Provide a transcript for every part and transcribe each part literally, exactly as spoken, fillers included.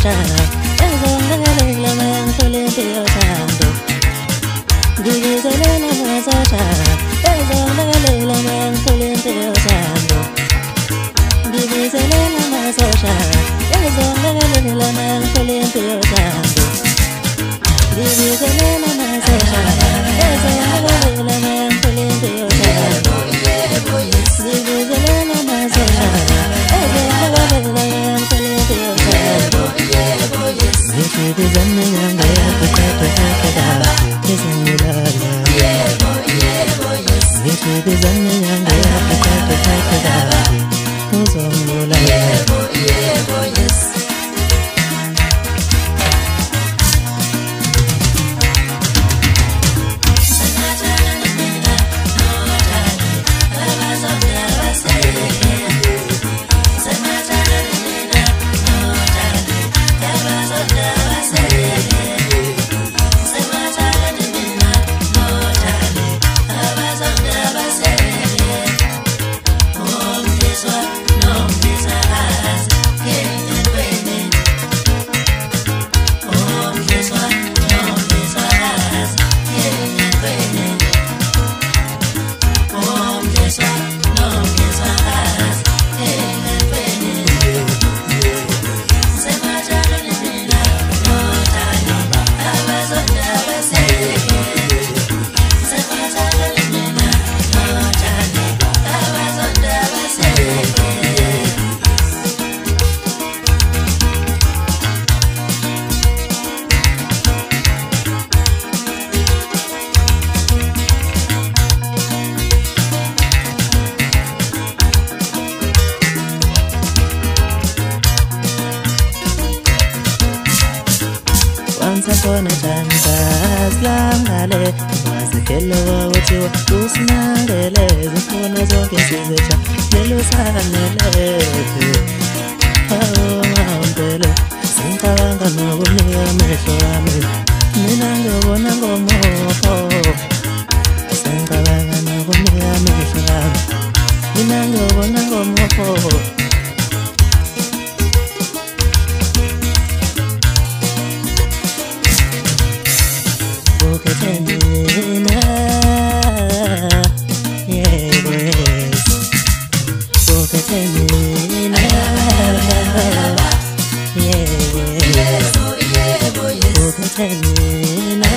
masosha ezongalela mangitholempilo thando ngibizelela masosha ezongalela mangitholempilo thando ngibizelela masosha ezongalela mangitholempilo thando ngibizelela masosha ezongalela mangitholempilo thando ngibizelela masosha Bizanne yanga yakutata hakada Kizangulala Yebo, yebo, yes Bizanne yanga yakutata hakada Kuzangulala Yebo, yebo, yes Once upon a time, Slangale was the killer with you, Usnangele, the corners of his signature, Nelusanele. Oh, Mambele, Sinkawanga no Meshoami, Ninango Bonango Mo, Sinkawanga no Meshoami, Ninango Bonango Mo. Boketenina, yeah, boys. Boketenina, yeah, boys. Boketenina,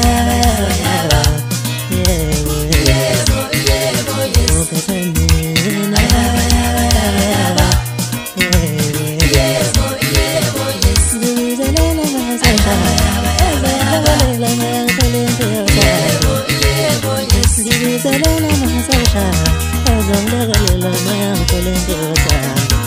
yeah, boys. Boketenina, yeah, boys. Gizelena masosha, ezongalela mangitholempilo thando. Gizelena masosha, ezongalela mangitholempilo thando.